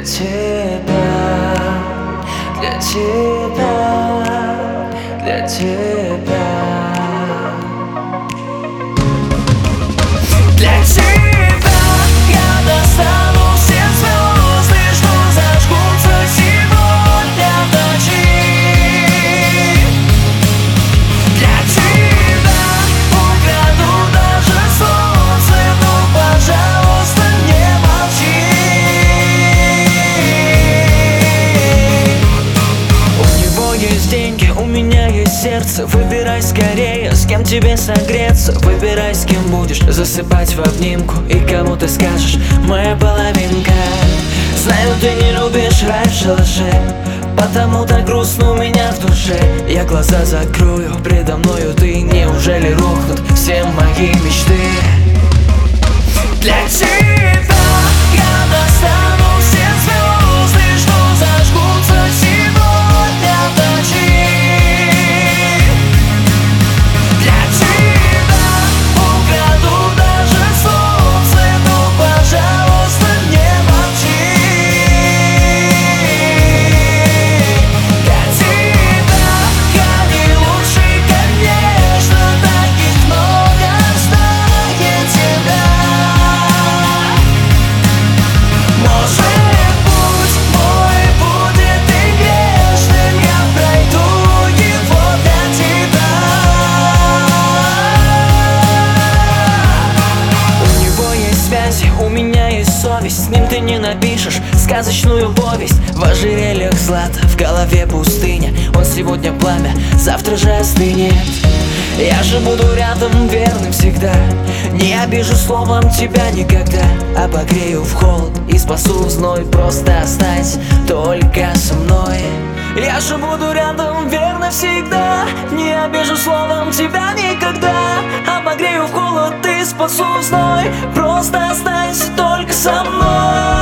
тебя, для тебя, для тебя. Для тебя я достану все звезды, что зажгутся сегодня в ночи. Для тебя украду даже солнце, но, пожалуйста, не молчи. У него есть деньги, у меня есть сердце. Выбирай скорее, с кем тебе согреться. Выбирай, с кем будешь засыпать в обнимку и кому ты скажешь: моя половинка. Знаю, ты не любишь рай в шалаше, потому так грустно у меня в душе. Я глаза закрою, предо мною ты. Неужели рухнут все мои мечты? Для тебя я достану все звезды, что зажгутся сегодня в ночи. Для тебя украду даже солнце, но, пожалуйста, не молчи. Для тебя я не лучший, конечно, таких много знает тебя. Может, путь мой будет и грешным, я пройду его для тебя. У него есть связи, у меня есть совесть. С ним ты не напишешь сказочную повесть. В ожерельях злато, в голове пустыня. Он сегодня пламя, завтра же остынет. Я же буду рядом, верным всегда. Не обижу словом тебя никогда. Обогрею в холод и спасу в зной. Просто останься только со мной. Я же буду рядом, верно всегда. Не обижу словом тебя никогда. Обогрею в холод и спасу в зной. Просто останься только со мной.